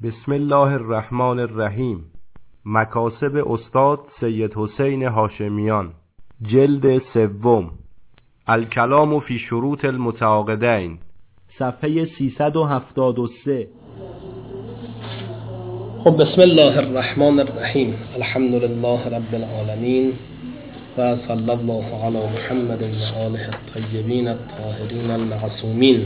بسم الله الرحمن الرحیم. مکاسب استاد سید حسین هاشمیان، جلد سوم، الکلام فی شروط المتعاقدین، صفحه 373. خب بسم الله الرحمن الرحیم. الحمد لله رب العالمین و صلی الله علی محمد و آله الطیبین الطاهرین المعصومین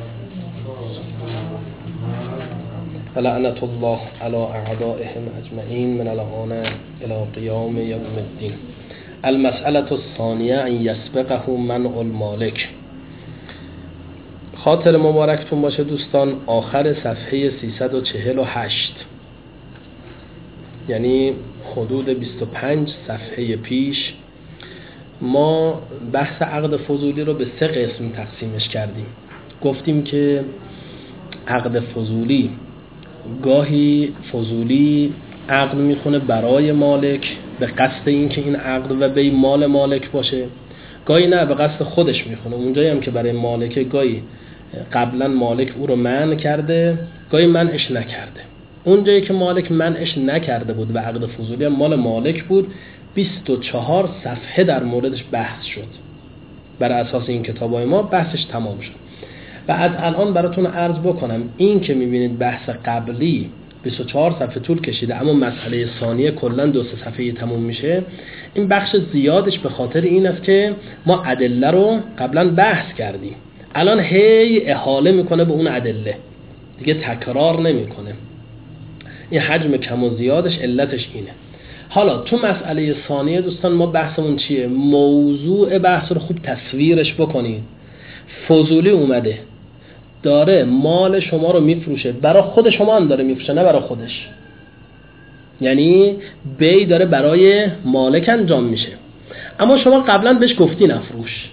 و لعنت الله علی اعدائهم اجمعین من الآن الی قیام یوم الدین. المسألة الثانیه ان یسبقه منع المالک. خاطر مبارکتون باشه دوستان، آخر صفحه 348، یعنی حدود 25 صفحه پیش، ما بحث عقد فضولی رو به 3 قسم تقسیمش کردیم. گفتیم که عقد فضولی، گاهی فضولی عقد میکنه برای مالک به قصد این که این عقد و بی مال مالک باشه، گاهی نه، به قصد خودش میکنه. اونجایی هم که برای مالک، گاهی قبلا مالک او رو منع کرده، گاهی منعش نکرده. اونجایی که مالک منعش نکرده بود و عقد فضولی هم مال مالک بود، 24 صفحه در موردش بحث شد. بر اساس این کتابای ما بحثش تمام شد. و از الان براتون عرض بکنم، این که میبینید بحث قبلی 24 صفحه طول کشیده اما مسئله ثانیه کلا 2 صفحه تموم میشه، این بخش زیادش به خاطر این است که ما ادله رو قبلا بحث کردیم، الان هی احاله میکنه به اون ادله، دیگه تکرار نمیکنه. این حجم کم و زیادش علتش اینه. حالا تو مسئله ثانیه دوستان، ما بحثمون چیه؟ موضوع بحث رو خوب تصویرش بکنید. فضولی اومده داره مال شما رو میفروشه، برای خود شما هم داره میفروشه، نه برای خودش، یعنی بی داره برای مالک انجام میشه، اما شما قبلا بهش گفتی نفروش.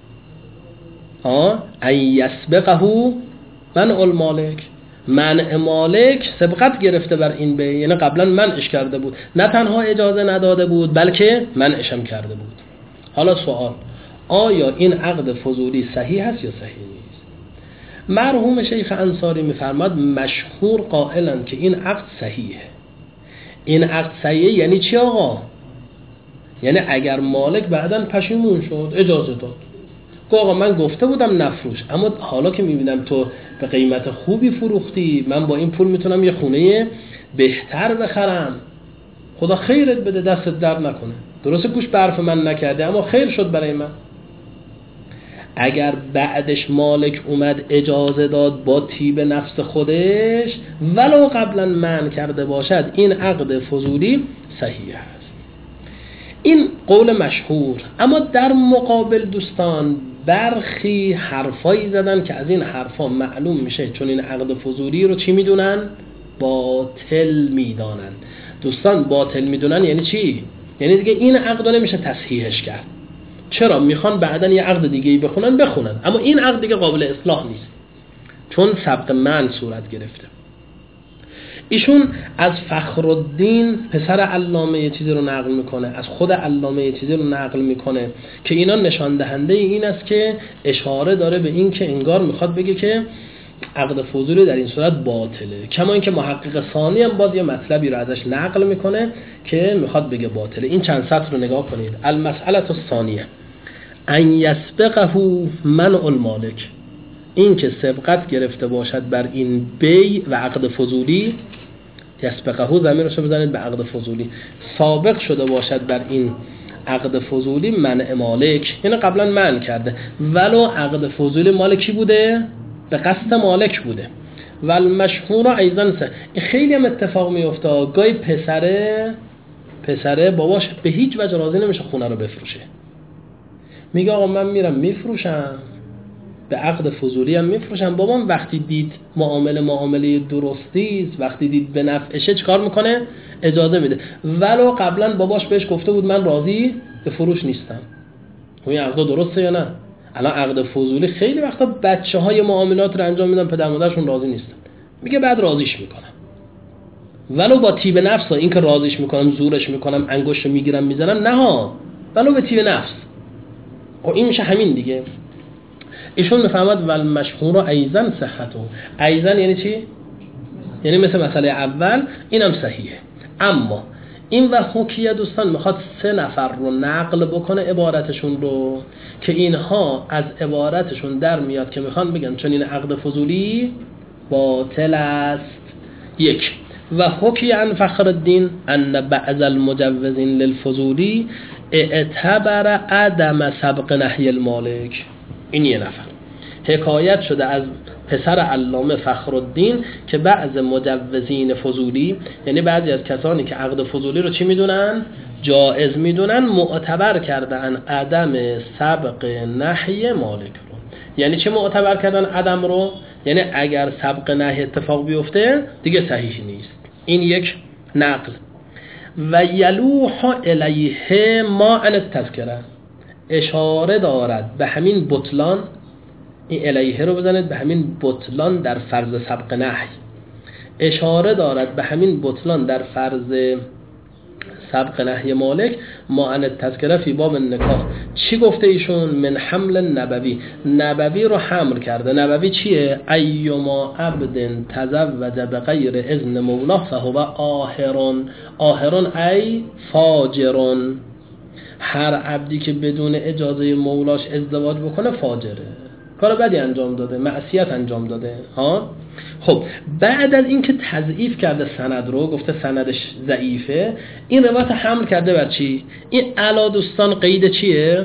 ایسبقه منع المالک، منع مالک سبقت گرفته بر این بی، یعنی قبلا منعش کرده بود، نه تنها اجازه نداده بود بلکه منعش هم کرده بود. حالا سوال، آیا این عقد فضولی صحیح هست یا صحیح نیست؟ مرحوم شیخ انصاری میفرماد مشهور قائلن که این عقد صحیحه. این عقد صحیحه یعنی چی آقا؟ یعنی اگر مالک بعداً پشیمون شد، اجازه داد، گفت آقا من گفته بودم نفروش، اما حالا که میبینم تو به قیمت خوبی فروختی، من با این پول میتونم یه خونه بهتر بخرم، خدا خیرت بده، دستت درد نکنه، درسته گوش به حرف من نکرده اما خیر شد برای من. اگر بعدش مالک اومد اجازه داد با طیب نفس خودش، ولو قبلا منع کرده باشد، این عقد فضولی صحیح است. این قول مشهور. اما در مقابل دوستان برخی حرفایی زدن که از این حرفا معلوم میشه چون این عقد فضولی رو چی میدونن؟ باطل میدانن. دوستان باطل میدونن یعنی چی؟ یعنی دیگه این عقد نمیشه تصحیحش کرد. چرا؟ میخوان بعدن یه عقد دیگه‌ای بخونن، اما این عقد دیگه قابل اصلاح نیست چون سبق منع صورت گرفته. ایشون از فخرالدین پسر علامه یه چیزی رو نقل میکنه، از خود علامه یه چیزی رو نقل میکنه که اینا نشان دهنده این است که اشاره داره به این که انگار میخواد بگه که عقد فضولی در این صورت باطله. کما اینکه محقق ثانی هم باز یه مطلبی رو ازش نقل میکنه که میخواد بگه باطله. این چند سطر رو نگاه کنید. المسئله الثانیه ان یسبقه منع المالک، این که سبقت گرفته باشد بر این بی و عقد فضولی، یسبقه ضمیرش رو بزنید به عقد فضولی، سابق شده باشد بر این عقد فضولی منع مالک، یعنی قبلا منع کرده، ولو عقد فضولی مالکی بوده، به قصد مالک بوده. و المشهور ایضا خیلی هم اتفاق میفته، گاهی پسره باباش به هیچ وجه راضی نمیشه خونه رو بفروشه، میگه آقا من میرم میفروشم، به عقد فضولی هم میفروشم. بابام وقتی دید معامله درستی است، وقتی دید به نفعشه، چیکار میکنه؟ اجازه میده، ولو قبلا باباش بهش گفته بود من راضی به فروش نیستم. این عقد درسته یا نه؟ الان عقد فضولی خیلی وقتا بچه‌های معاملات رو انجام میدن، پدر مادرشون راضی نیستن، میگه بعد راضیش میکنم، ولو با طیب نفس، این که راضیش میکنم، زورش میکنم، انگشتو میگیرم میزنم، نه ها، ولو به طیب نفس. و این میشه همین دیگه. ایشون میفهمد ول مشهور ایضا صحته. ایضا یعنی چی؟ یعنی مثل مسئله اول اینم صحیحه. اما این و حکیه دوستان میخواد 3 نفر رو نقل بکنه عبارتشون رو که اینها از عبارتشون در میاد که میخوان بگن چون این عقد فضولی باطل است. 1 و حکی عن فخر الدین ان بعض المجوزین للفضولی اعتبر عدم سبق نهی المالک. این 1 نفر. حکایت شده از پسر علامه فخرالدین که بعض مجوزین فضولی، یعنی بعضی از کسانی که عقد فضولی رو چی میدونن؟ جائز میدونن، معتبر کردن عدم سبق نهی مالک رو. یعنی چه معتبر کردن عدم رو؟ یعنی اگر سبق نهی اتفاق بیفته دیگه صحیح نیست. این 1 نقل. و یلوح الیه ما عن التذکره، اشاره دارد به همین بطلان، این الیه رو بزنید، به همین بطلان در فرض سبق نهی، اشاره دارد به همین بطلان در فرض سبق نهی مالک ما عن التذکره فی باب النکاح. چی گفته ایشون؟ من حمل نبوی، نبوی رو حمل کرده. نبوی چیه؟ ایما عبد تزوج بغیر اذن مولاه فهو آهرون. آهرون ای فاجرون، هر عبدی که بدون اجازه مولاش ازدواج بکنه فاجره، کار بدی انجام داده، معصیت انجام داده. ها خب بعد از اینکه تضعیف کرده سند رو، گفته سندش ضعیفه، این روایت حمل کرده بر چی؟ این علا دوستان قید چیه؟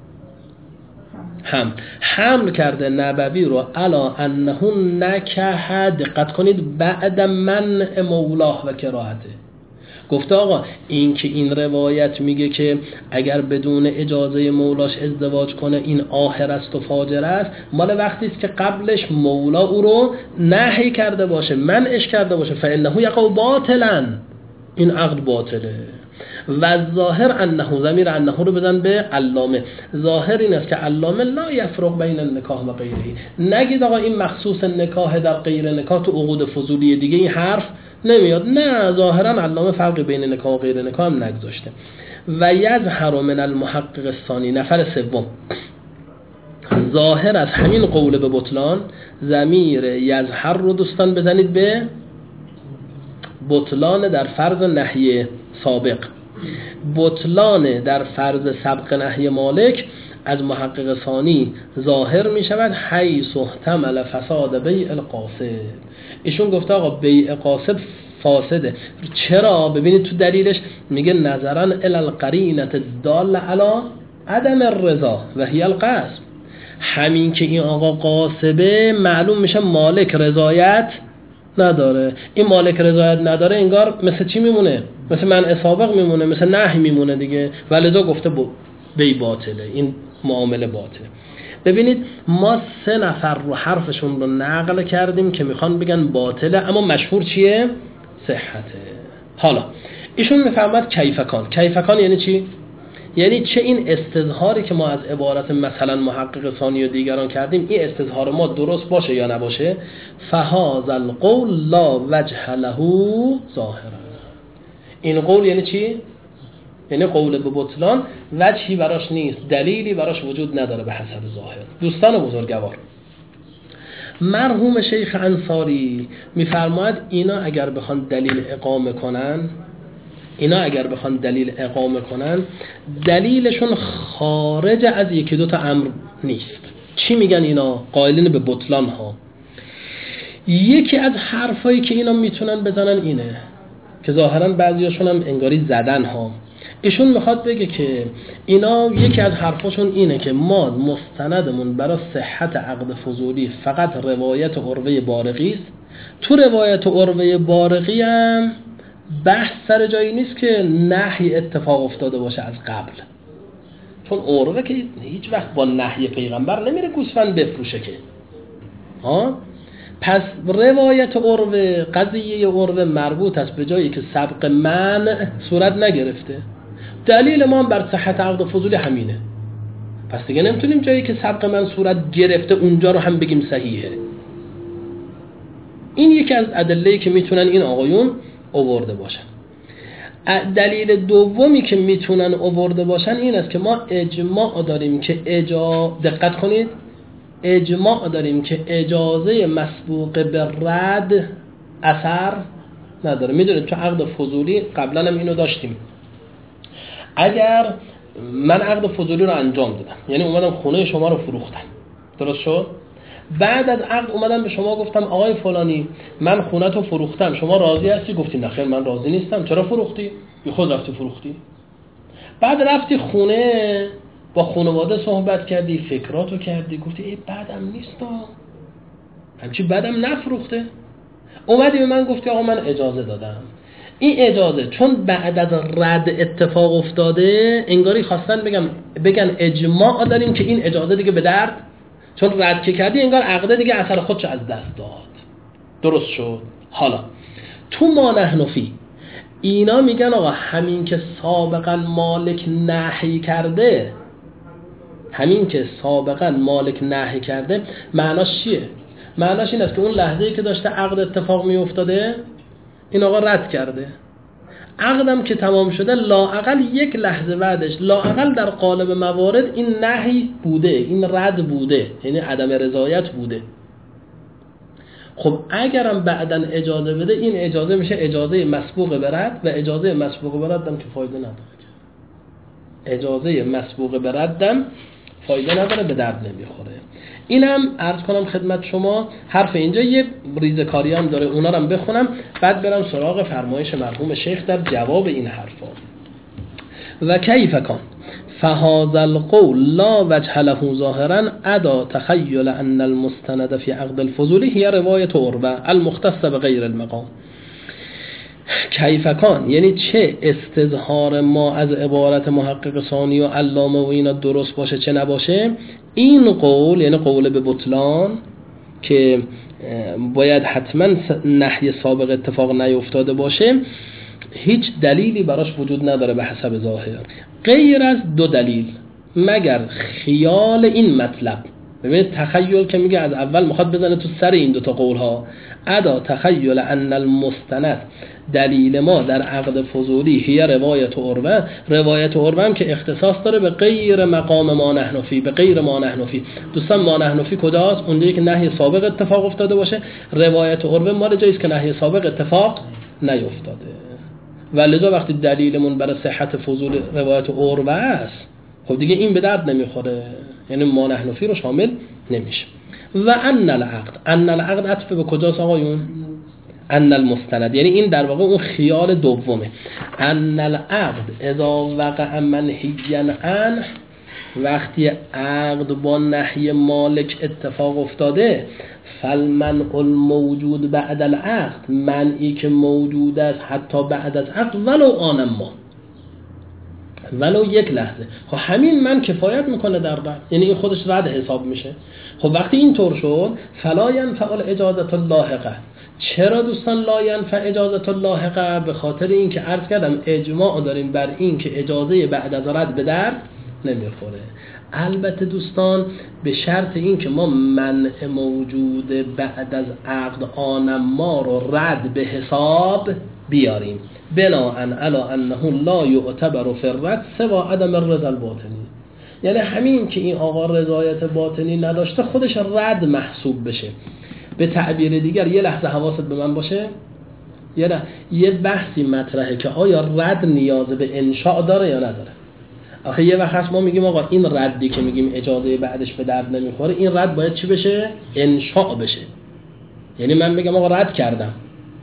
حمل کرده نبوی رو علا انه نکح، دقت کنید، بعد منع مولاه و کراهته. گفته آقا این که این روایت میگه که اگر بدون اجازه مولاش ازدواج کنه این آخر است و فاجر است، مال وقتی است که قبلش مولا او رو نهی کرده باشه، منعش کرده باشه، فانه یقع باطلا، این عقد باطله. و ظاهر انه، ضمیر انه رو بزن به علامه، ظاهر این است که علامه لا یفرق بین النکاح و غیره، نگید آقا این مخصوص نکاح در غیر نکاح تو عقود فضولی دیگه این حرف نمیاد. نه، ظاهرا علامه فرق بین نکاح و غیر نکاح هم نگذاشته. و یظهر من المحقق الثانی، نفر سوم، ظاهر از همین قول به بطلان، ضمیر یظهر رو دوستان بزنید به بطلان در فرض نهی سابق، بطلان در فرض سبق نهی مالک از محقق ثانی ظاهر می شود حیث احتمل فساد بیع القاصد. ایشون گفته آقا بیع قاصد فاسده. چرا؟ ببینید تو دلیلش میگه نظرا الی القرینه الداله علی عدم الرضا و هی القصد. همین که این آقا قاصبه معلوم میشه مالک رضایت نداره. این مالک رضایت نداره انگار مثل چی میمونه؟ مثل منع سابق میمونه، مثل نهی میمونه دیگه. ولذا گفته بی باطله، این معامله باطله. ببینید ما 3 نفر رو حرفشون رو نقل کردیم که میخوان بگن باطله، اما مشهور چیه؟ صحته. حالا ایشون میفهمد کیفکان. کیفکان یعنی چی؟ یعنی چه این استظهاری که ما از عبارت مثلا محقق ثانی و دیگران کردیم، این استظهار ما درست باشه یا نباشه؟ فهذا القول لا وجه له ظاهرا. این قول یعنی چی؟ یعنی قول به بطلان وجهی براش نیست، دلیلی براش وجود نداره به حسب ظاهر. دوستان بزرگوار، مرحوم شیخ انصاری میفرماید اینا اگر بخوان دلیل اقامه کنن، دلیلشون خارج از 1-2 امر نیست. چی میگن اینا؟ قائلین به بطلان ها. یکی از حرفایی که اینا میتونن بزنن اینه که ظاهرا بعضیاشون هم انگاری زدن ها. ایشون میخواد بگه که اینا یکی از حرفاشون اینه که ما مستندمون برای صحت عقد فضولی فقط روایت عروه بارقی است. تو روایت عروه بارقی هم بحث سر جایی نیست که نهی اتفاق افتاده باشه از قبل، چون عروه که هیچ وقت با نهی پیغمبر نمیره گوسفند بفروشه که پس روایت عروه، قضیه عروه مربوط است به جایی که سبق منع صورت نگرفته. دلیل ما بر صحت عقد فضولی همینه. پس دیگه نمیتونیم جایی که سبق من صورت گرفته اونجا رو هم بگیم صحیحه. این یکی از ادله‌ای که میتونن این آقایون آورده باشن. دلیل دومی که میتونن آورده باشن این است که ما اجماع داریم که دقت کنید، اجماع داریم که اجازه مسبوق به رد اثر نداره. میدونید تو عقد فضولی قبلا هم اینو داشتیم، اگر من عقد فضولی رو انجام دادم، یعنی اومدم خونه شما رو فروختم، درست شد؟ بعد از عقد اومدم به شما گفتم آقای فلانی من خونه تو فروختم، شما راضی هستی؟ گفتی نه خیر من راضی نیستم. چرا فروختی؟ بی خود رفتی فروختی. بعد رفتی خونه، با خانواده صحبت کردی، فکراتو کردی، گفتی ای بعدم نیست، همچی بعدم نفروخته. اومدی به من گفتی آقا من اجازه دادم. این اجازه چون بعد از رد اتفاق افتاده، انگاری خواستن بگن اجماع داریم که این اجازه دیگه به درد، چون رد که کردی انگار عقده دیگه اثر خودش از دست داد. درست شد؟ حالا تو ما نحن فی اینا میگن آقا همین که سابقا مالک نهی کرده، همین که سابقا مالک نهی کرده معناش چیه؟ معناش این است که اون لحظه‌ای که داشته عقد اتفاق می افتاده این آقا رد کرده. عقدم که تمام شده لااقل یک لحظه بعدش، لااقل در قالب موارد این نهی بوده، این رد بوده، یعنی عدم رضایت بوده. خب اگرم بعدن اجازه بده، این اجازه میشه اجازه مسبوق به رد، و اجازه مسبوق به ردم که فایده نداره. اجازه مسبوق به ردم فایده نداره، به درد نمیخوره. اینم عرض کنم خدمت شما. حرف اینجا یه ریزکاری هم داره، اونا رو هم بخونم بعد برم سراغ فرمایش مرحوم شیخ در جواب این حرفا. و کیف کان فهذا القول لا وجه له ظاهرا ادا تخیل ان المستند في عقد الفضولی هي روایت عروه المختص بغیر المقام. کیف کان یعنی چه استظهار ما از عبارت محقق ثانی و علامه و اینا درست باشه چه نباشه، این قول یعنی قول به بطلان که باید حتما نهی سابق اتفاق نیفتاده باشه، هیچ دلیلی براش وجود نداره به حسب ظاهر، غیر از دو دلیل، مگر خیال این مطلب. ببینید تخیل که میگه از اول میخواد بزنه تو سر این دوتا قول ها. ادا تخیل ان المستند، دلیل ما در عقد فضولی هی روایت عروه، روایت عروه هم که اختصاص داره به غیر مقام ما نحن فی، به غیر ما نحن فی. دوستان ما نحن فی کجاست؟ اونجایی که نهی سابق اتفاق افتاده باشه. روایت عروه مال جایی است که نهی سابق اتفاق نیفتاده. ولذا وقتی دلیلمون برای صحت فضول روایت عروه است، خب دیگه این به درد نمیخوره، یعنی ما نحن فی رو شامل نمیشه. و ان العقد عطف به کجاست آقایون؟ ان المستند، یعنی این در واقع اون خیال دومه. ان العقد اذا وقع منهیا عنه، وقتی عقد با نهی مالک اتفاق افتاده، فالمنع الموجود بعد العقد، منعی که موجود است حتی بعد از عقد ولو آن ما، ولو یک لحظه، خب همین من کفایت میکنه در رد، یعنی این خودش رد حساب میشه. خب وقتی این طور شد فلا ینفع الاجازه اللاحقه. چرا دوستان لا ینفع اجازه اللاحقه؟ به خاطر این که عرض کردم اجماع داریم بر این که اجازه بعد از رد به درد نمیخوره. البته دوستان به شرط این که ما منع موجود بعد از عقد آن ما رو رد به حساب بیاریم، بناءً علی انه لا یعتبر فی الرد سوا عدم الرضا الباطنی، یعنی همین که این آقا رضایت باطنی نداشته خودش رد محسوب بشه. به تعبیر دیگر یه لحظه حواست به من باشه، یه بحثی مطرحه که آیا رد نیاز به انشاء داره یا نداره. آخه یه وقت هست ما میگیم آقا این ردی که میگیم اجازه بعدش به درد نمیخوره، این رد باید چی بشه؟ انشاء بشه. یعنی من بگم آقا رد کردم،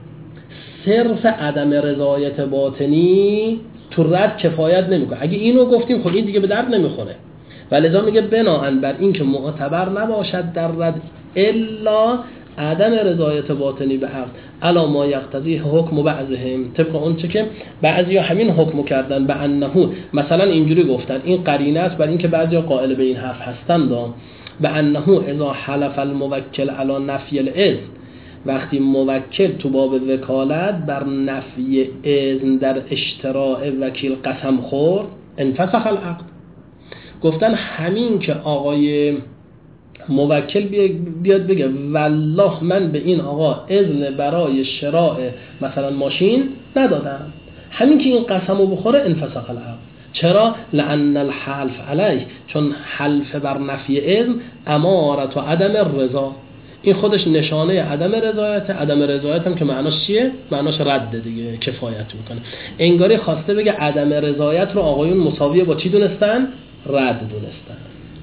صرف عدم رضایت باطنی تو رد کفایت نمیکنه. اگه اینو گفتیم خب این دیگه به درد نمیخوره. ولذا میگه بناءً بر این که معتبر نباشد در رد الا عدم رضایت باطنی به عقد، الا ما یقتضی حکم بعضهم، طبق اون چه که بعضیا همین حکم کردن به انه، مثلا اینجوری گفتن، این قرینه است بر این که بعضیا قائل به این حرف هستند، به انه اذا حلف الموکل علی نفی الاذن، وقتی موکل تو باب وکالت بر نفی اذن در اشتراع وکیل قسم خورد، انفسخ العقد. گفتن همین که آقای موکل بیاد بگه والله من به این آقا اذن برای شراء مثلا ماشین ندادم، همین که این قسمو بخوره انفسخ العقد. چرا؟ لأن الحلف علیه، چون حلف بر نفی اذن امارت و عدم الرضا، این خودش نشانه عدم رضایت. عدم رضایت هم که معناش چیه؟ معناش رد دیگه، کفایت میکنه. انگاری خواسته بگه عدم رضایت رو آقایون مساویه با چی دونستن؟ رد دونستن.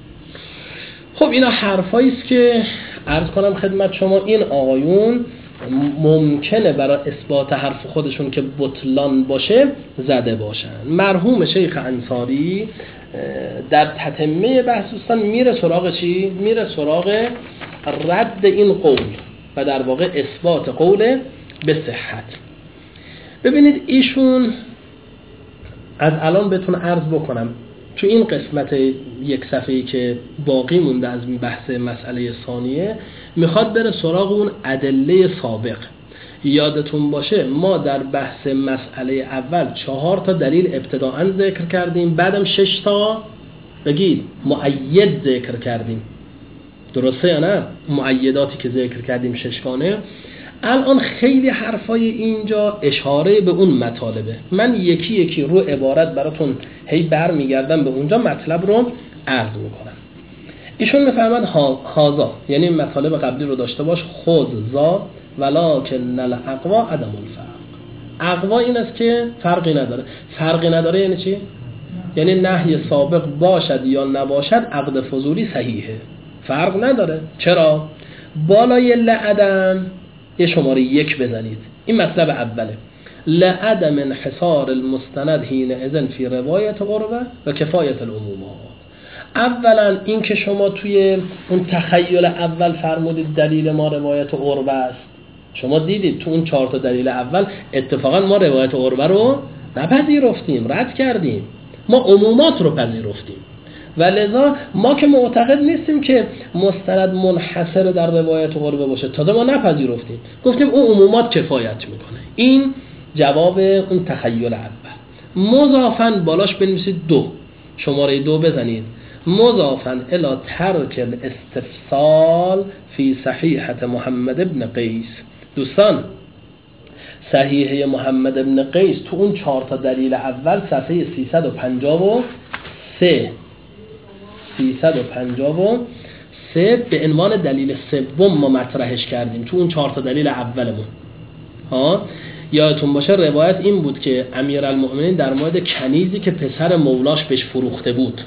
خب اینا حرفایی است که عرض کنم خدمت شما این آقایون ممکنه برای اثبات حرف خودشون که بطلان باشه زده باشن. مرحوم شیخ انصاری در تتمه بحث دوستان میره سراغ چی؟ میره سراغ رد این قول و در واقع اثبات قول به صحت. ببینید ایشون از الان بهتون عرض بکنم تو این قسمت یک صفحه‌ای که باقی مونده از بحث مسئله ثانیه میخواد بره سراغ اون ادله سابق. یادتون باشه ما در بحث مسئله اول 4 تا دلیل ابتداءً ذکر کردیم، بعدم 6 تا بگید مؤید ذکر کردیم. درسته یا نه؟ مؤیداتی که ذکر کردیم 6 گانه. الان خیلی حرفای اینجا اشاره به اون مطالبه. من یکی یکی رو عبارت براتون هی برمیگردم به اونجا مطلب رو عرض میکنم. ایشون میفرماد هازا، یعنی مطالب قبلی رو داشته باش، خود زا ولکن الاقوا عدم الفرق. اقوا این است که فرقی نداره. فرقی نداره یعنی چی؟ یعنی نهی سابق باشد یا نباشد عقد فضولی صحیحه، فرق نداره. چرا؟ بالای لعدم یه شماره 1 بزنید. این مطلب اوله. لعدم انحصار المستند حین اذن فی روایت عروه و کفایت العمومات. اولا این که شما توی اون تخیل اول فرمودید دلیل ما روایت عروه است. شما دیدید تو اون 4 تا دلیل اول اتفاقا ما روایت عروه رو نپذیرفتیم، رد کردیم. ما عمومات رو پذیرفتیم. و لذا ما که معتقد نیستیم که مستند منحصر در روایت عروه باشه، تازه ما نپذیرفتیم، گفتیم اون عمومات کفایت میکنه. این جواب اون تخیل اول. مضافاً بالاش بنویسید 2، شماره 2 بزنید. مضافاً الی ترک الاستفصال فی صحیحة محمد ابن قیس. دوستان صحیحه محمد ابن قیس تو اون 4 تا دلیل اول صفحه 353 به عنوان دلیل سوم ما مطرحش کردیم تو اون 4 تا دلیل اولمون. یادتون باشه روایت این بود که امیرالمؤمنین در مورد کنیزی که پسر مولاش بهش فروخته بود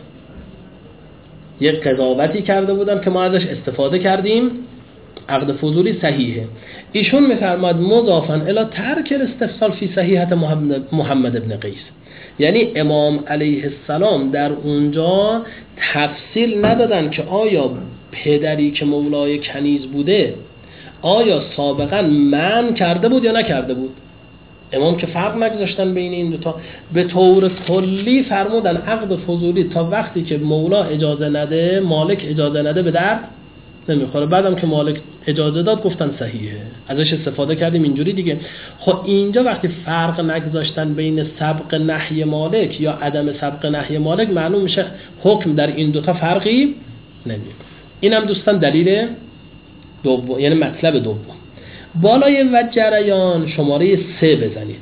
یک قضاوتی کرده بودن که ما ازش استفاده کردیم، عقد فضولی صحیحه. ایشون میفرماد مضافاً الی ترک الاستفصال فی صحیحة محمد ابن قیس، یعنی امام علیه السلام در اونجا تفصیل ندادن که آیا پدری که مولای کنیز بوده آیا سابقا منع کرده بود یا نکرده بود. امام که فرق نگذاشتن بین این دوتا، به طور کلی فرمودن عقد فضولی تا وقتی که مولا اجازه نده، مالک اجازه نده، به درد نمیخوره. بعدم که مالک اجازه داد گفتن صحیحه، ازش استفاده کردیم اینجوری دیگه. خب اینجا وقتی فرق نگذاشتن بین سبق نهی مالک یا عدم سبق نهی مالک، معلوم میشه حکم در این دوتا فرقی نمیکنه. اینم دوستان دلیل دوم، یعنی مطلب دوم. بالای و جریان شماره 3 بزنید.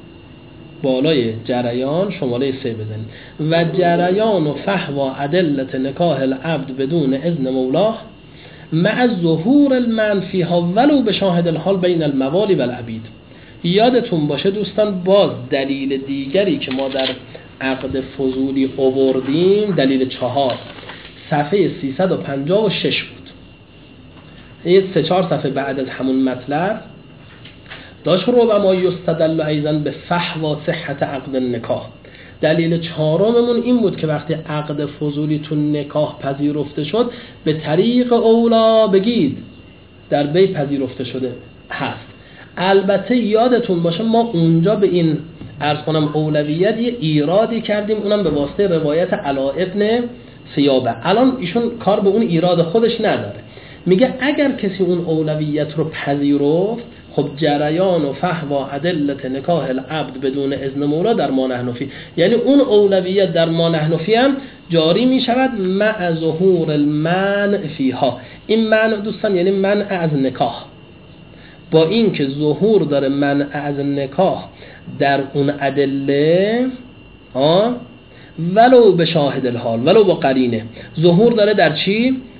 بالای جریان شماره 3 بزنید. و جریان و فحو ادله نکاح العبد بدون اذن مولاه مع ظهور المنفی ها ولو به شاهد الحال بین الموالی و العبید. یادتون باشه دوستان باز دلیل دیگری که ما در عقد فضولی آوردیم دلیل 4 صفحه 356 بود. یه 3-4 صفحه بعد از همون مطلب داشت رو و ما یستدل ایضا به فحو صحت عقد النکاح. دلیل 4ممون این بود که وقتی عقد فضولی تو نکاح پذیرفته شد به طریق اولا بگید در بی پذیرفته شده هست. البته یادتون باشه ما اونجا به این عرض کنم اولویت یه ایرادی کردیم، اونم به واسطه روایت علا ابن سیابه. الان ایشون کار به اون ایراد خودش نداره، میگه اگر کسی اون اولویت رو پذیرفت، خب جریان و فحو و ادله نکاح العبد بدون اذن مولا در ما نحن فی، یعنی اون اولویت در ما نحن فی هم جاری می شود مع ظهور المنع فیها. این منع دوستان یعنی منع از نکاح، با این که ظهور داره منع از نکاح در اون ادله ولو به شاهد الحال، ولو با قرینه ظهور داره در چی؟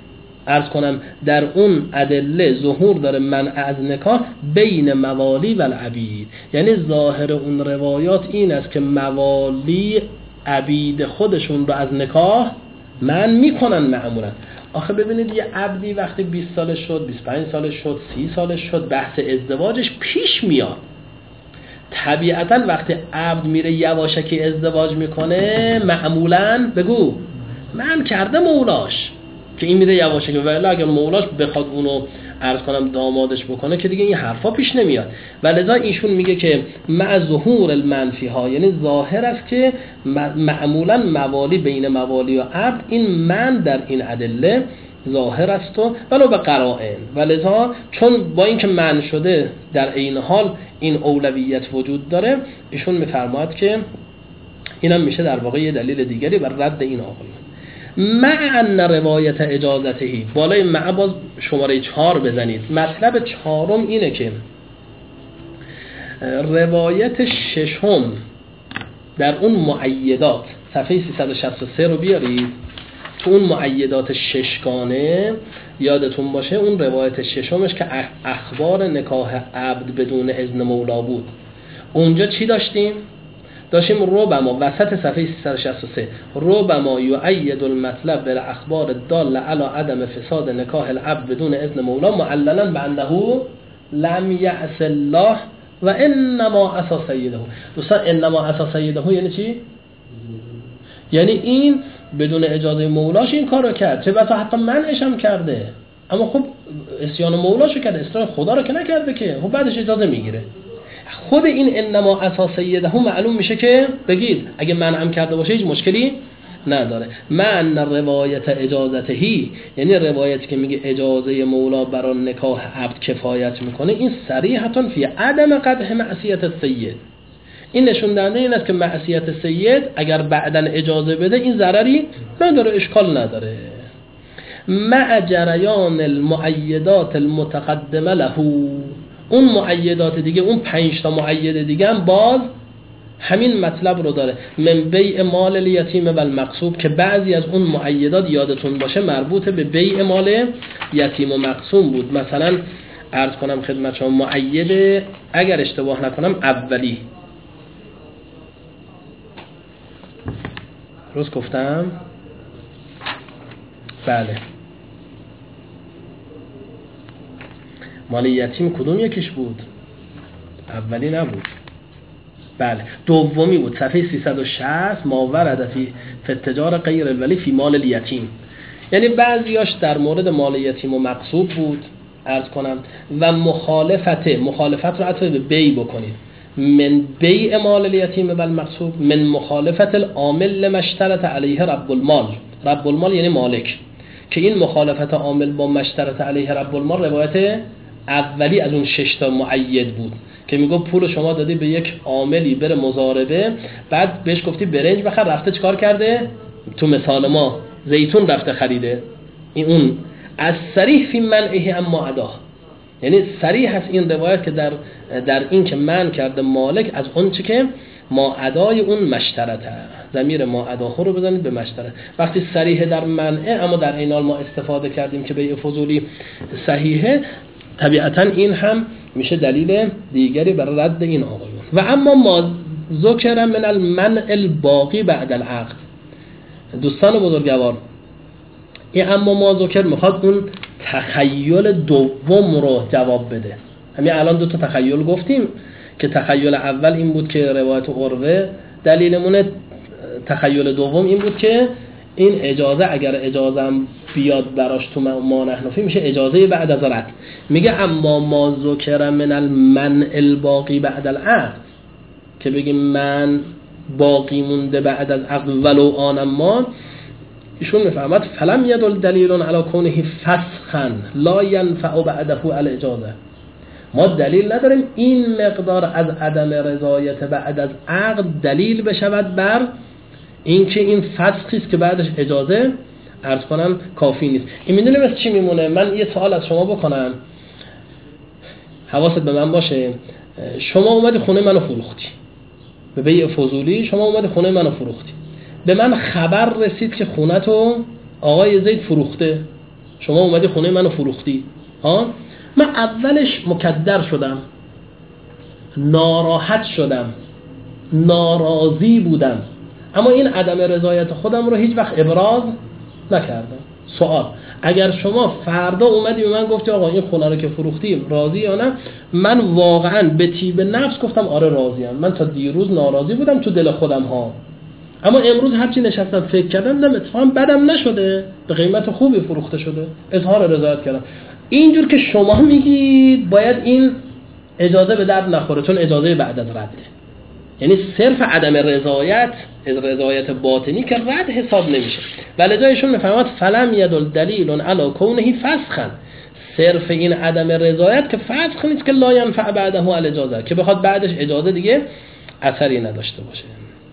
عرض کنم در اون ادله ظهور داره منع از نکاح بین موالی و العبید. یعنی ظاهر اون روایات این است که موالی عبید خودشون رو از نکاح منع میکنن معمولا. آخه ببینید یه عبدی وقتی 20 سالش شد، 25 سالش شد، 30 سالش شد، بحث ازدواجش پیش میاد. طبیعتا وقتی عبد میره یواشکی ازدواج میکنه معمولا بگو من کرده مولاش که این میره یواشکی، ولی اگر مولاش بخواد اونو عرض کنم دامادش بکنه که دیگه این حرفا پیش نمیاد. ولذا ایشون میگه که مع ظهور المنفی ها، یعنی ظاهر است که معمولا موالی بین موالی و عبد این من در این ادله ظاهر است و ولو به قرائن. ولذا چون با اینکه من شده در این حال این اولویت وجود داره، ایشون میفرماید که اینم میشه در واقع یه دلیل دیگری بر رد این آقایون. مع ان روایت اجازتهی، بالای مع باز شماره 4 بزنید. مطلب 4 اینه که روایت 6 در اون مؤیدات، صفحه 363 رو بیارید، تو اون مؤیدات 6 گانه یادتون باشه اون روایت 6 که اخبار نکاح عبد بدون اذن مولا بود. اونجا چی داشتیم؟ داشتیم ربما وسط صفحه 363 ربما یؤید المطلب بالاخبار الداله علی عدم فساد نکاح العبد بدون اذن مولا معللا بانه لم یعص الله و انما عصا سیده. دوستان انما عصا سیده یعنی چی؟ یعنی این بدون اجازه مولاش این کارو کرد، چه بسا حتی منعش هم کرده، اما خب عصیان مولاشو کرده، اصرار خدا رو که نکرده که، خب بعدش اجازه میگیره. خود این انما عصا سیده معلوم میشه که بگید اگه منعم کرده باشه هیچ مشکلی نداره. من روایت اجازتهی، یعنی روایتی که میگه اجازه مولا برای نکاح عبد کفایت میکنه، این صریحتون فی عدم قدح معصیت السید. این نشون دهنده این است که معصیت سید اگر بعدن اجازه بده این ضرری نداره، اشکال نداره. مع جریان المؤیدات المتقدمه له، اون مؤیدات دیگه، اون 5 تا مؤید دیگه هم باز همین مطلب رو داره. من بیع مال الیتیم و المقصوب، که بعضی از اون مؤیدات یادتون باشه مربوط به بیع مال یتیم و مقسوم بود. مثلا عرض کنم خدمت شما مؤید اگر اشتباه نکنم اولی، روز گفتم بله مال یتیم کدوم یکیش بود؟ اولی نبود، بله دومی بود، صفحه 360 ما ورد فی التجار غیر الولی فی مال الیتیم. یعنی بعضیاش در مورد مال یتیم و مقصوب بود عرض کنم، و مخالفت رو حتی به بی بکنید، من بیع مال الیتیم و المقصوب، من مخالفت العامل لما اشترط علیه رب المال. رب المال یعنی مالک، که این مخالفت عامل با مشترط علیه رب المال روایت اولی از اون 6 تا مؤید بود که میگه پول شما دادی به یک عاملی بره مضاربه، بعد بهش گفتی برنج بخر، رفته چیکار کرده؟ تو مثال ما زیتون رفته خریده. این اون از صریح فی منعه اما عداه، یعنی صریح هست این روایت که در این که من کرده مالک از اون چه که ما ادای اون مشترطه. ضمیر ما اداه رو بزنید به مشترط. وقتی صریح در منعه اما در این حال ما استفاده کردیم که بیع فضولی صحیحه، طبیعتا این هم میشه دلیل دیگری برای رد این آقایون. و اما ما ذکر من المنع الباقی بعد العقد. دوستان بزرگوار، این اما ما ذکر میخواد اون تخیل دوم رو جواب بده. همین الان 2 تا تخیل گفتیم که تخیل اول این بود که روایت عروه دلیلمونه، تخیل دوم این بود که این اجازه اگر اجازه هم بیاد براش تو ما نحنفی میشه اجازه بعد از رد. میگه اما ما ذکر من المنع الباقی بعد العقد، که بگیم من باقی مونده بعد از عقد ولو آن، اما ایشون میفهمد فلم یدل دلیل علی کونه فسخا لا ینفع بعده الاجازه. ما دلیل نداریم این مقدار از عدم رضایت بعد از عقد دلیل بشود بر اینکه این فسخی است که بعدش اجازه عرض کنم کافی نیست. این میدونیم از چی میمونه؟ من یه سوال از شما بکنم، حواست به من باشه. شما اومدی خونه منو فروختی به بیع فضولی، شما اومدی خونه منو فروختی، به من خبر رسید که خونه تو آقای زید فروخته، شما اومدی خونه منو فروختی ها، من اولش مکدر شدم، ناراحت شدم، ناراضی بودم، اما این عدم رضایت خودم رو هیچ وقت ابراز نکردم. سوال: اگر شما فردا اومدی به من گفتی آقا این خونه رو که فروختی راضی یا نه، من واقعا به طیب نفس گفتم آره راضیم، من تا دیروز ناراضی بودم تو دل خودم ها، اما امروز هرچی نشستم فکر کردم دیدم اتفاقا بدم نشده، به قیمت خوبی فروخته شده، اظهار رضایت کردم. اینجور که شما میگید باید این اجازه به درد نخوره، چون اجازه بعد از رده، یعنی صرف عدم رضایت باطنی که رد حساب نمیشه. ولی جایشون میفهمد فلم یدل دلیل علی کونه فسخا، صرف این عدم رضایت که فسخ نیست که لا ینفع بعده الاجازه، که بخواد بعدش اجازه دیگه اثری نداشته باشه.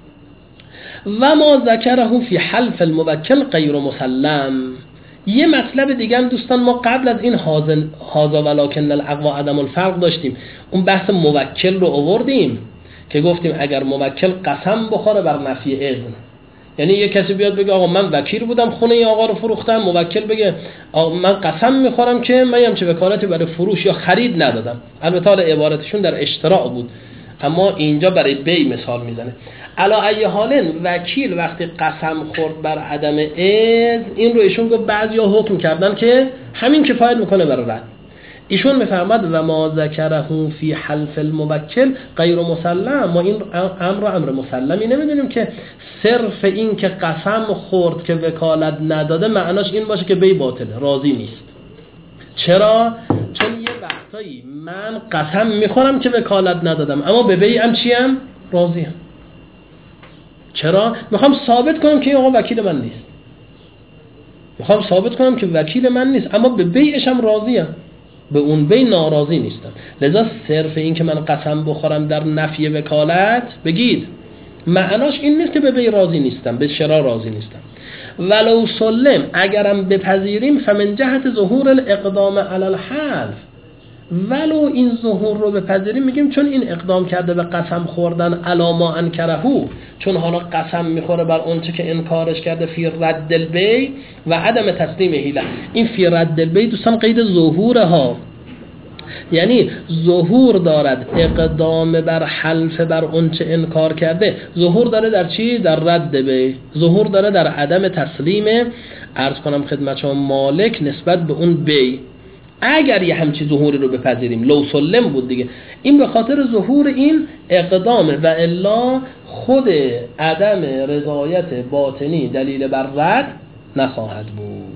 و ما ذکره فی حلف الموکل غیر مسلم. یه مطلب دیگه هم دوستان ما قبل از این هذا ولکن الاقوى عدم الفرق داشتیم، اون بحث موکل رو آوردیم که گفتیم اگر موکل قسم بخوره بر نفی اذن، یعنی یه کسی بیاد بگه آقا من وکیل بودم خونه این آقا رو فروختم، موکل بگه آقا من قسم میخورم که من همچه وکالتی برای فروش یا خرید ندادم. البته حالا عبارتشون در اشتراع بود، اما اینجا برای بی مثال میزنه. علا ای حالن وکیل وقتی قسم خورد بر عدم اذن، این رو ایشون گفت بعضیا حکم کردن که همین کفایت میکنه برای رد. ایشون میفهمد و ما ذکره فی حلف الموکل غیر مسلم، ما این امر مسلمی نمیدونیم که صرف این که قسم خورد که وکالت نداده معناش این باشه که بی باطله، راضی نیست. چرا؟ چون یه وقتایی من قسم میخورم که وکالت ندادم اما به بی ام چیم؟ راضیم. چرا؟ میخوام ثابت کنم که این آقا وکیل من نیست، میخوام ثابت کنم که وکیل من نیست، اما به بیعشم راضیم، به اون بی ناراضی نیستم. لذا صرف این که من قسم بخورم در نفی وکالت بگید معناش این نیست که به بی راضی نیستم، به شرا راضی نیستم. ولو سلم، اگرم بپذیریم فمن جهت ظهور الاقدام علی الحلف، ولو این ظهور رو بپذیریم میگیم چون این اقدام کرده به قسم خوردن علی ما انکرهو، چون حالا قسم میخوره بر اون چه که انکارش کرده، فی رد البی و عدم تسلیم هیله. این فی رد البی دوستان قید ظهوره ها، یعنی ظهور دارد اقدام بر حلف بر اون چه انکار کرده، ظهور داره در چی؟ در رد بی، ظهور داره در عدم تسلیم عرض کنم خدمت شما مالک نسبت به اون بی. اگر یه همچی ظهوری رو بپذیریم، لو سلم بود دیگه، این به خاطر ظهور این اقدامه و الا خود عدم رضایت باطنی دلیل بر رد نخواهد بود.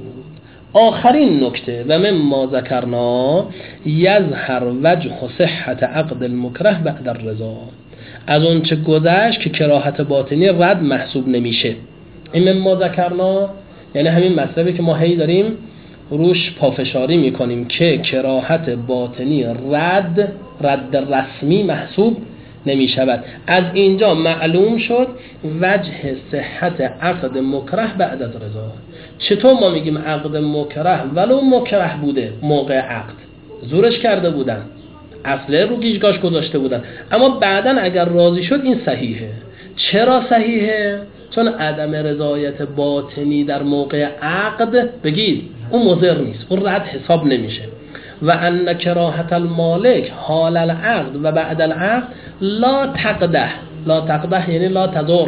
آخرین نکته و مما ذکرنا یظهر وجه صحت عقد المکره بعد الرضا، از اون چه گذشت که کراهت باطنی رد محسوب نمیشه. این مما ذکرنا یعنی همین مطلبی که ما هی داریم روش پافشاری میکنیم که کراهت باطنی رد رسمی محسوب نمی شود. از اینجا معلوم شد وجه صحت عقد مکره بعد از رضا. چطور ما میگیم عقد مکره ولو مکره بوده، موقع عقد زورش کرده بودن، اصله رو گیجگاش گذاشته بودن، اما بعداً اگر راضی شد این صحیحه. چرا صحیحه؟ چون عدم رضایت باطنی در موقع عقد بگید اون مضر نیست، اون رد حساب نمیشه. و ان کراهت المالک حال العقد و بعد العقد لا تقده یعنی لا تضر.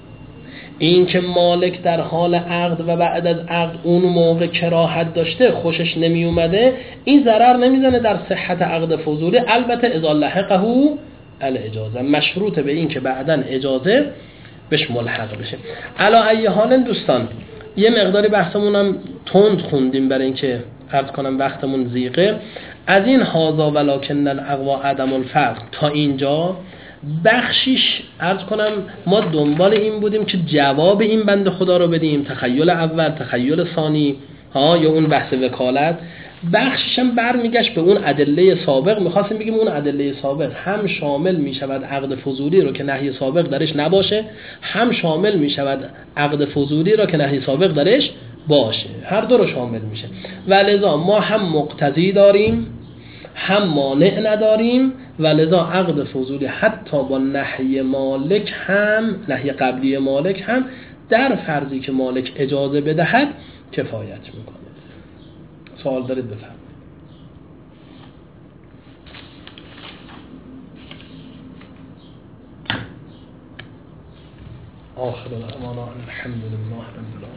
این که مالک در حال عقد و بعد از عقد اون موقع کراهت داشته، خوشش نمی اومده، این ضرر نمیزنه در صحت عقد فضولی، البته اذا لحقه الاجازه، مشروط به این که بعداً اجازه بهش ملحق بشه. علا ای حال دوستان یه مقداری بحثمونم تند خوندیم برای اینکه عرض کنم وقتمون زیقه. از این هذا ولکن الاقوى عدم الفرق تا اینجا بخشیش عرض کنم ما دنبال این بودیم که جواب این بنده خدا رو بدیم، تخیل اول، تخیل ثانی یا اون بحث وکالت. بخشش هم برمیگشت به اون ادله سابق، می‌خواستیم بگیم اون ادله سابق هم شامل می‌شود عقد فضولی رو که نهی سابق درش نباشه، هم شامل می‌شود عقد فضولی رو که نهی سابق درش باشه، هر دو رو شامل میشه. ولذا ما هم مقتضی داریم هم مانع نداریم، ولذا عقد فضولی حتی با نهی مالک هم، نهی قبلی مالک هم در فرضی که مالک اجازه بدهد کفایت میکنه. سوال دارید بفرمایید. آخر الأمانة الحمد لله رب العالمين.